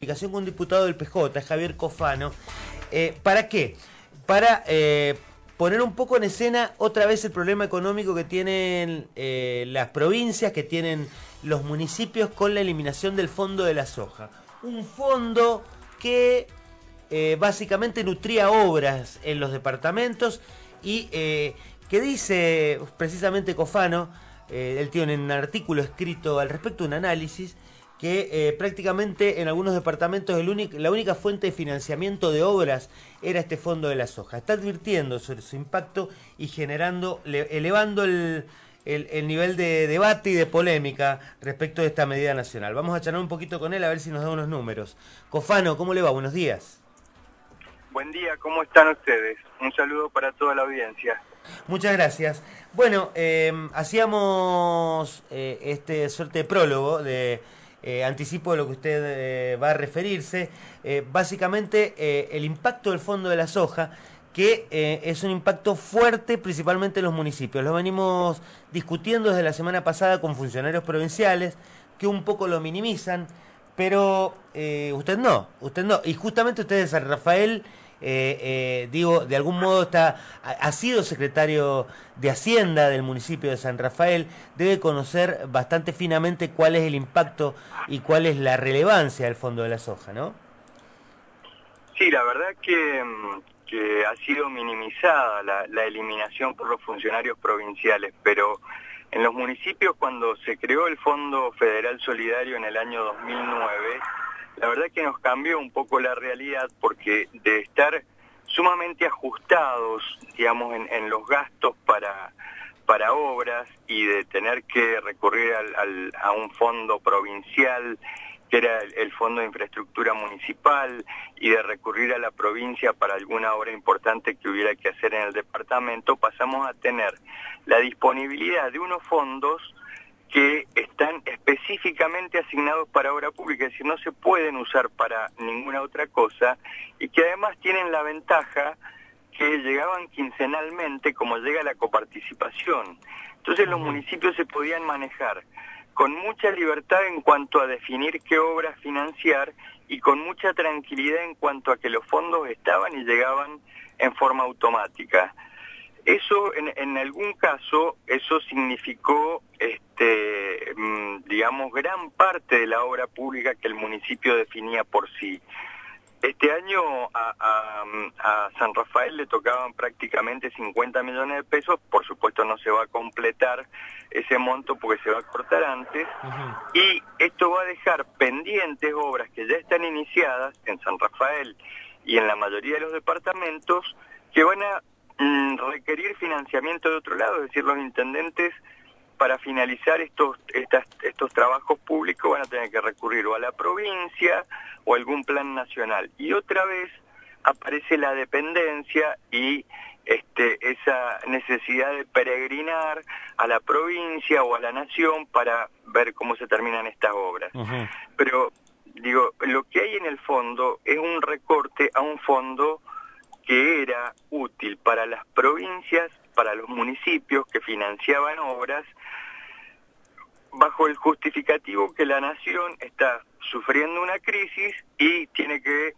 comunicación con un diputado del PJ, Javier Cofano. ¿Para qué? Para poner un poco en escena otra vez el problema económico que tienen las provincias, que tienen los municipios con la eliminación del fondo de la soja. Un fondo que básicamente nutría obras en los departamentos y que dice precisamente Cofano, él tiene un artículo escrito al respecto, un análisis, que prácticamente en algunos departamentos la única fuente de financiamiento de obras era este fondo de la soja. Está advirtiendo sobre su impacto y elevando el nivel de debate y de polémica respecto de esta medida nacional. Vamos a charlar un poquito con él a ver si nos da unos números. Cofano, ¿cómo le va? Buenos días. Buen día, ¿cómo están ustedes? Un saludo para toda la audiencia. Muchas gracias. Bueno, hacíamos este suerte de prólogo, de anticipo de lo que usted va a referirse. Básicamente, el impacto del fondo de la soja, que es un impacto fuerte principalmente en los municipios. Lo venimos discutiendo desde la semana pasada con funcionarios provinciales, que un poco lo minimizan, pero usted no. Y justamente usted de San Rafael, digo, de algún modo ha sido secretario de Hacienda del municipio de San Rafael, debe conocer bastante finamente cuál es el impacto y cuál es la relevancia del fondo de la soja, ¿no? Sí, la verdad que ha sido minimizada la eliminación por los funcionarios provinciales, pero en los municipios, cuando se creó el Fondo Federal Solidario en el año 2009, la verdad que nos cambió un poco la realidad, porque de estar sumamente ajustados, digamos, en los gastos para obras y de tener que recurrir a un fondo provincial, que era el Fondo de Infraestructura Municipal, y de recurrir a la provincia para alguna obra importante que hubiera que hacer en el departamento, pasamos a tener la disponibilidad de unos fondos que están específicamente asignados para obra pública, es decir, no se pueden usar para ninguna otra cosa, y que además tienen la ventaja que llegaban quincenalmente, como llega la coparticipación. Entonces los municipios se podían manejar con mucha libertad en cuanto a definir qué obras financiar y con mucha tranquilidad en cuanto a que los fondos estaban y llegaban en forma automática. Eso, en algún caso, eso significó, digamos, gran parte de la obra pública que el municipio definía por sí. Este año a San Rafael le tocaban prácticamente 50 millones de pesos, por supuesto no se va a completar ese monto porque se va a cortar antes, y esto va a dejar pendientes obras que ya están iniciadas en San Rafael y en la mayoría de los departamentos, que van a requerir financiamiento de otro lado, es decir, los intendentes para finalizar estos trabajos públicos van a tener que recurrir o a la provincia o a algún plan nacional. Y otra vez aparece la dependencia y esa necesidad de peregrinar a la provincia o a la nación para ver cómo se terminan estas obras. Pero, digo, lo que hay en el fondo es un recorte a un fondo que era útil para las provincias, para los municipios que financiaban obras, bajo el justificativo que la nación está sufriendo una crisis y tiene que,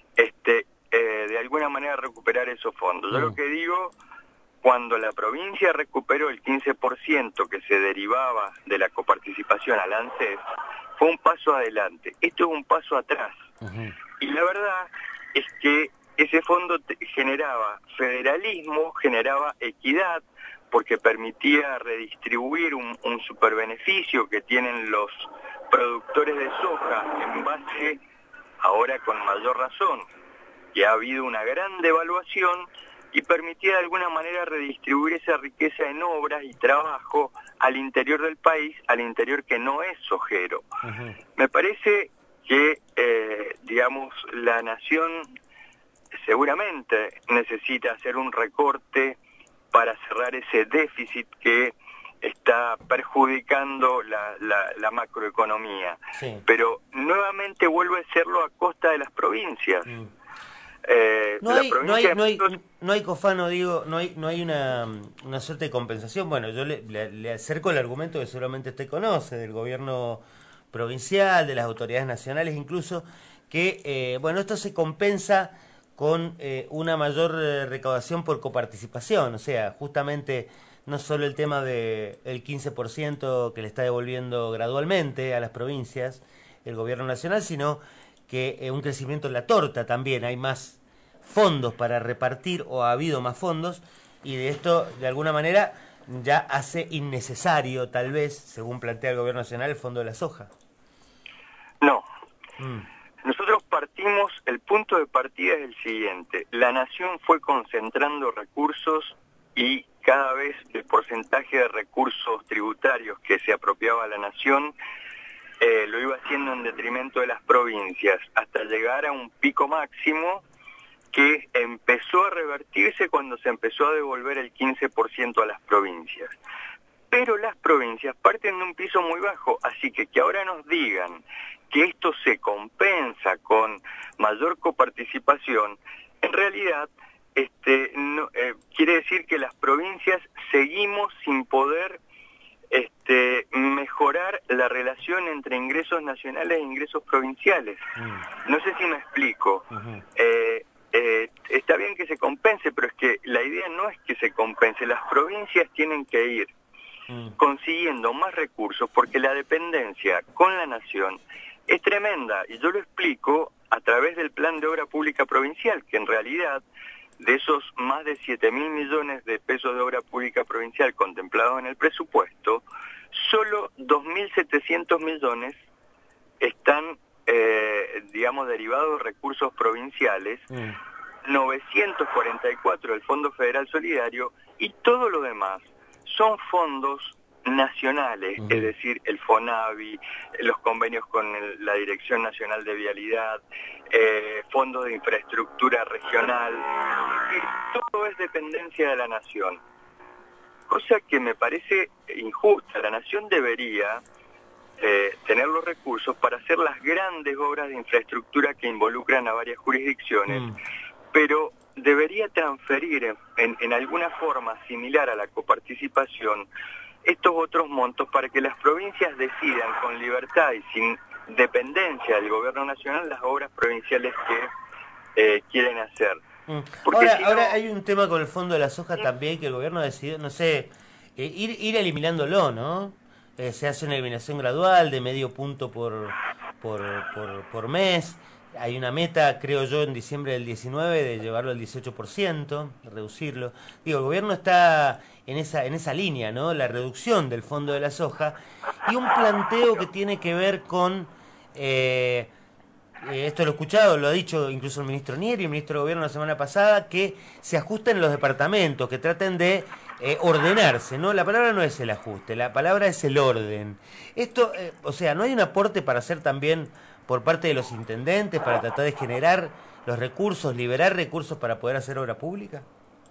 de alguna manera, recuperar esos fondos. Yo lo que digo, cuando la provincia recuperó el 15% que se derivaba de la coparticipación al ANSES, fue un paso adelante. Esto es un paso atrás. Y la verdad es que ese fondo generaba federalismo, generaba equidad, porque permitía redistribuir un superbeneficio que tienen los productores de soja en base, ahora con mayor razón, que ha habido una gran devaluación, y permitía de alguna manera redistribuir esa riqueza en obras y trabajo al interior del país, al interior que no es sojero. Me parece que, digamos, la nación seguramente necesita hacer un recorte para cerrar ese déficit que está perjudicando la macroeconomía. Sí. Pero nuevamente vuelve a serlo a costa de las provincias. No hay Cofano, digo, no hay una suerte de compensación. Bueno, yo le acerco el argumento que seguramente usted conoce, del gobierno provincial, de las autoridades nacionales incluso, que, bueno, esto se compensa con una mayor recaudación por coparticipación, o sea, justamente no solo el tema del 15% que le está devolviendo gradualmente a las provincias el gobierno nacional, sino que un crecimiento en la torta también, hay más fondos para repartir o ha habido más fondos y de esto de alguna manera ya hace innecesario tal vez, según plantea el gobierno nacional, el fondo de la soja. No. Nosotros el punto de partida es el siguiente: la nación fue concentrando recursos y cada vez el porcentaje de recursos tributarios que se apropiaba la nación lo iba haciendo en detrimento de las provincias, hasta llegar a un pico máximo que empezó a revertirse cuando se empezó a devolver el 15% a las provincias. Pero las provincias parten de un piso muy bajo, así que ahora nos digan que esto se compensa con mayor coparticipación, en realidad quiere decir que las provincias seguimos sin poder mejorar la relación entre ingresos nacionales e ingresos provinciales. No sé si me explico. Está bien que se compense, pero es que la idea no es que se compense. Las provincias tienen que ir consiguiendo más recursos porque la dependencia con la nación es tremenda, y yo lo explico a través del plan de obra pública provincial, que en realidad de esos más de 7.000 millones de pesos de obra pública provincial contemplados en el presupuesto, solo 2.700 millones están, derivados de recursos provinciales, 944 del Fondo Federal Solidario, y todo lo demás son fondos nacionales, es decir, el FONAVI, los convenios con la Dirección Nacional de Vialidad, fondos de infraestructura regional, y todo es dependencia de la nación. Cosa que me parece injusta. La nación debería tener los recursos para hacer las grandes obras de infraestructura que involucran a varias jurisdicciones, pero debería transferir en alguna forma similar a la coparticipación estos otros montos para que las provincias decidan con libertad y sin dependencia del gobierno nacional las obras provinciales que quieren hacer. Ahora hay un tema con el fondo de la soja también, que el gobierno decidió, no sé, ir eliminándolo, ¿no? Se hace una eliminación gradual de medio punto por mes. Hay una meta, creo yo, en diciembre del 19 de llevarlo al 18%, reducirlo. Digo, el gobierno está en esa línea, ¿no? La reducción del fondo de la soja y un planteo que tiene que ver con... esto lo he escuchado, lo ha dicho incluso el ministro Nieri, el ministro de Gobierno la semana pasada, que se ajusten los departamentos, que traten de ordenarse, ¿no? La palabra no es el ajuste, la palabra es el orden. Esto, o sea, ¿no hay un aporte para hacer también por parte de los intendentes para tratar de generar los recursos, liberar recursos para poder hacer obra pública?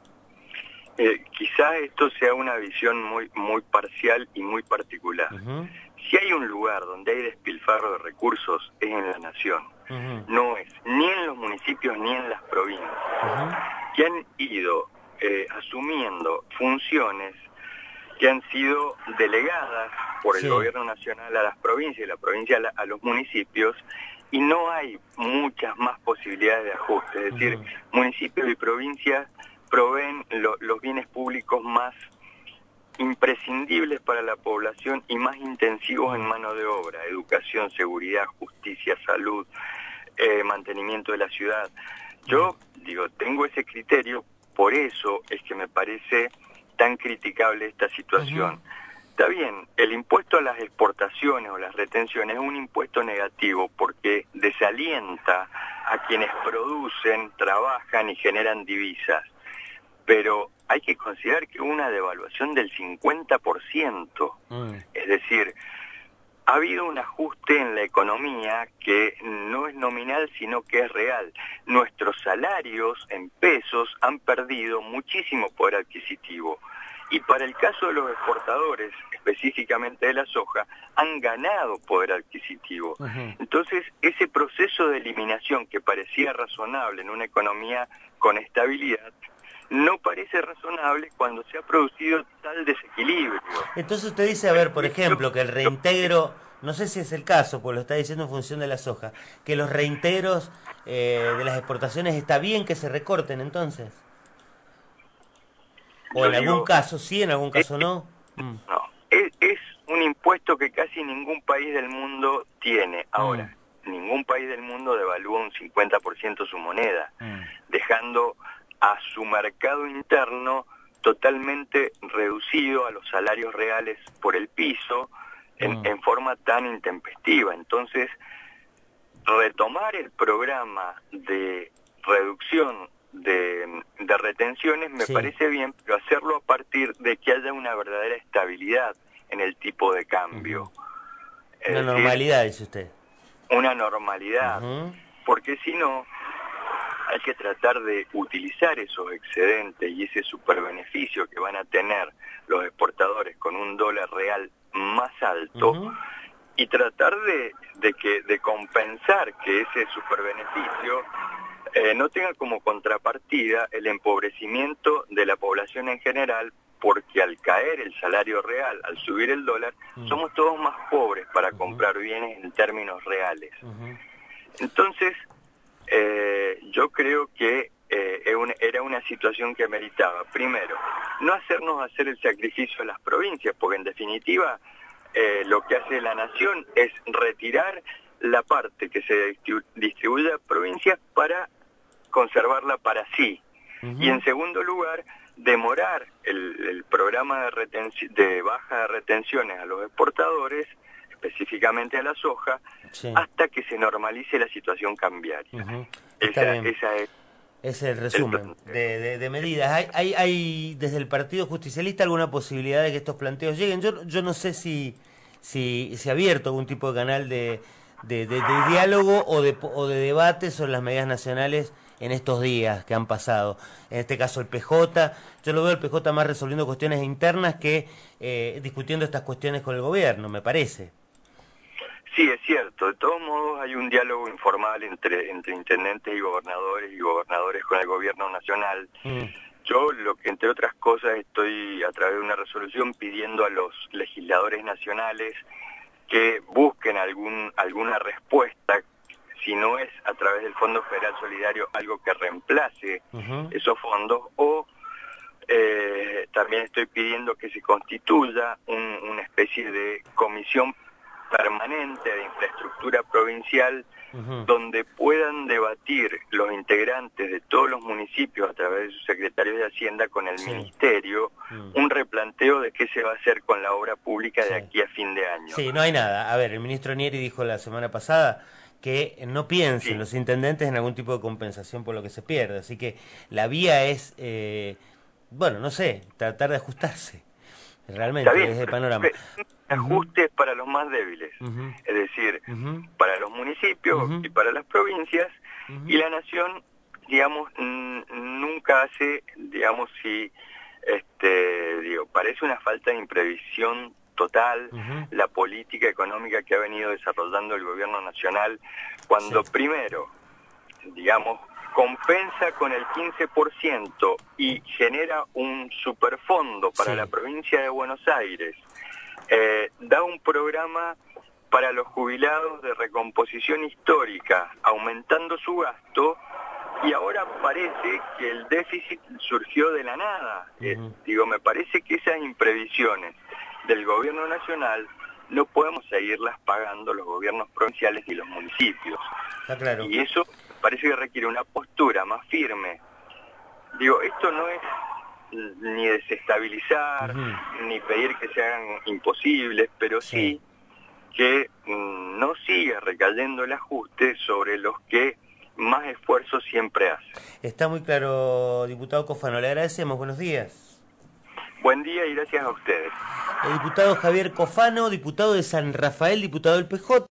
Quizá esto sea una visión muy parcial y muy particular. Si hay un lugar donde hay despilfarro de recursos, es en la nación. No es ni en los municipios ni en las provincias, que han ido asumiendo funciones que han sido delegadas por el gobierno nacional a las provincias y la provincia a los municipios, y no hay muchas más posibilidades de ajuste. Es decir, municipios y provincias proveen los bienes públicos más imprescindibles para la población y más intensivos en mano de obra: educación, seguridad, justicia, salud, mantenimiento de la ciudad. Yo tengo ese criterio, por eso es que me parece tan criticable esta situación. Está bien, el impuesto a las exportaciones o las retenciones es un impuesto negativo porque desalienta a quienes producen, trabajan y generan divisas. Pero hay que considerar que hubo una devaluación del 50%. Es decir, ha habido un ajuste en la economía que no es nominal, sino que es real. Nuestros salarios en pesos han perdido muchísimo poder adquisitivo. Y para el caso de los exportadores, específicamente de la soja, han ganado poder adquisitivo. Entonces, ese proceso de eliminación que parecía razonable en una economía con estabilidad, no parece razonable cuando se ha producido tal desequilibrio. Entonces usted dice, a ver, por ejemplo, que el reintegro, no sé si es el caso, pues lo está diciendo en función de la soja, que los reintegros de las exportaciones está bien que se recorten entonces. O Yo en algún digo, caso sí, en algún caso no. no, es un impuesto que casi ningún país del mundo tiene. Ahora, ningún país del mundo devalúa un 50% su moneda, dejando a su mercado interno totalmente reducido a los salarios reales por el piso en forma tan intempestiva. Entonces, retomar el programa de reducción de retenciones me parece bien, pero hacerlo a partir de que haya una verdadera estabilidad en el tipo de cambio. Una normalidad, dice usted. Una normalidad, porque si no, hay que tratar de utilizar esos excedentes y ese superbeneficio que van a tener los exportadores con un dólar real más alto y tratar de compensar que ese superbeneficio no tenga como contrapartida el empobrecimiento de la población en general, porque al caer el salario real, al subir el dólar, somos todos más pobres para comprar bienes en términos reales. Entonces, yo creo que era una situación que meritaba, primero, no hacernos hacer el sacrificio de las provincias, porque en definitiva lo que hace la nación es retirar la parte que se distribuye a provincias para conservarla para sí. Y en segundo lugar, demorar el programa de baja de retenciones a los exportadores, específicamente a la soja, hasta que se normalice la situación cambiaria. Esa es el resumen de medidas. ¿Hay desde el Partido Justicialista alguna posibilidad de que estos planteos lleguen? Yo no sé si se ha abierto algún tipo de canal de diálogo o de debate sobre las medidas nacionales en estos días que han pasado. En este caso el PJ, yo lo veo el PJ más resolviendo cuestiones internas que discutiendo estas cuestiones con el gobierno, me parece. Sí, es cierto. De todos modos hay un diálogo informal entre intendentes y gobernadores con el gobierno nacional. Yo, lo que entre otras cosas estoy a través de una resolución pidiendo a los legisladores nacionales que busquen alguna respuesta, si no es a través del Fondo Federal Solidario, algo que reemplace esos fondos, o también estoy pidiendo que se constituya una especie de comisión permanente de infraestructura provincial donde puedan debatir los integrantes de todos los municipios a través de sus secretarios de Hacienda con el Ministerio un replanteo de qué se va a hacer con la obra pública de aquí a fin de año. Sí, no hay nada. A ver, el ministro Nieri dijo la semana pasada que no piensen los intendentes en algún tipo de compensación por lo que se pierde, así que la vía es, bueno, no sé, tratar de ajustarse realmente desde el panorama. Ajustes para los más débiles, es decir, para los municipios y para las provincias, y la nación, digamos, nunca hace, digamos, parece una falta de imprevisión total la política económica que ha venido desarrollando el gobierno nacional, cuando primero, digamos, compensa con el 15% y genera un superfondo para la provincia de Buenos Aires, da un programa para los jubilados de recomposición histórica, aumentando su gasto, y ahora parece que el déficit surgió de la nada. Me parece que esas imprevisiones del gobierno nacional no podemos seguirlas pagando los gobiernos provinciales y los municipios. Claro. Y eso parece que requiere una postura más firme. Esto no es ni desestabilizar, ni pedir que se hagan imposibles, pero sí que no siga recayendo el ajuste sobre los que más esfuerzo siempre hacen. Está muy claro, diputado Cofano, le agradecemos, buenos días. Buen día y gracias a ustedes. El diputado Javier Cofano, diputado de San Rafael, diputado del PJ.